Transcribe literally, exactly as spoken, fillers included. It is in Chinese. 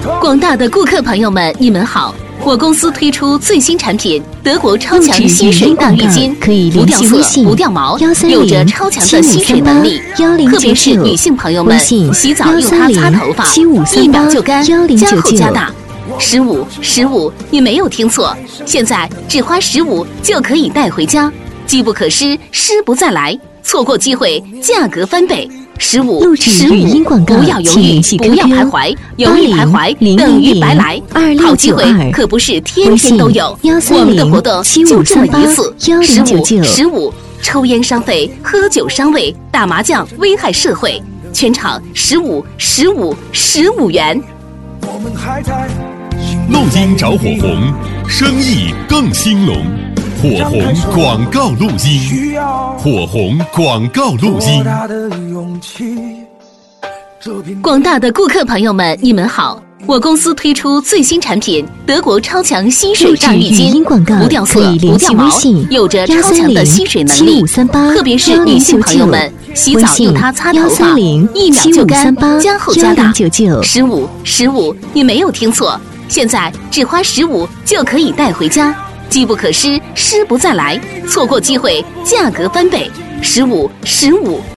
广大的顾客朋友们，你们好！我公司推出最新产品德国超强吸水大浴巾，不掉色、不掉毛，有着超强的吸水能力。特别是女性朋友们，洗澡用它擦头发，一秒就干，加厚加大。十五十五，你没有听错，现在只花十五就可以带回家，机不可失，失不再来，错过机会，价格翻倍。十五十五，不要犹豫，不要徘徊，犹豫徘徊等于白来。好机会可不是天天都有，我们的活动就这么一次。十五十五，抽烟伤肺，喝酒伤胃，打麻将危害社会，全场十五十五十五元。 录音找火红，生意更兴隆。火红广告录音，火红广告录音。 广大的顾客朋友们，你们好！我公司推出最新产品德国超强吸水大浴巾，不掉色、不掉毛，有着超强的吸水能力。特别是女性朋友们，洗澡用它擦头发，一秒就干，加厚加大。十五十五，你没有听错，现在只花十五就可以带回家。机不可失，失不再来，错过机会，价格翻倍。十五十五。